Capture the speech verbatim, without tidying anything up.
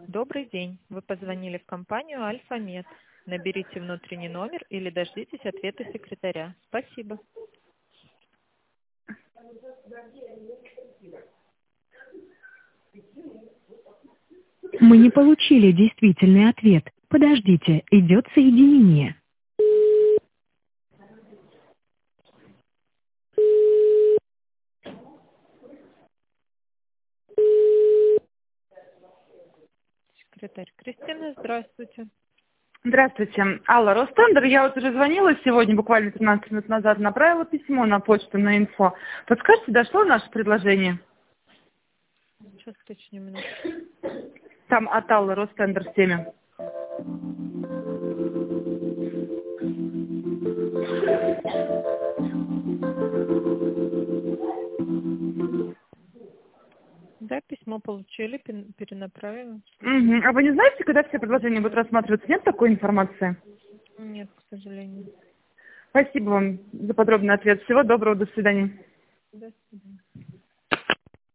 Добрый день. Вы позвонили в компанию «Альфа-Мед». Наберите внутренний номер или дождитесь ответа секретаря. Спасибо. Мы не получили действительный ответ. Подождите, идет соединение. Секретарь Кристина, здравствуйте. Здравствуйте. Алла, Ростендер. Я вот уже звонила сегодня, буквально пятнадцать минут назад, направила письмо на почту, на инфо. Подскажите, дошло наше предложение? Сейчас точно минуту. Там от Аллы Ростендер в теме. Да, письмо получили, пен- перенаправим. Угу. А вы не знаете, когда все предложения будут рассматриваться? Нет такой информации? Нет, к сожалению. Спасибо вам за подробный ответ. Всего доброго, до свидания. До свидания.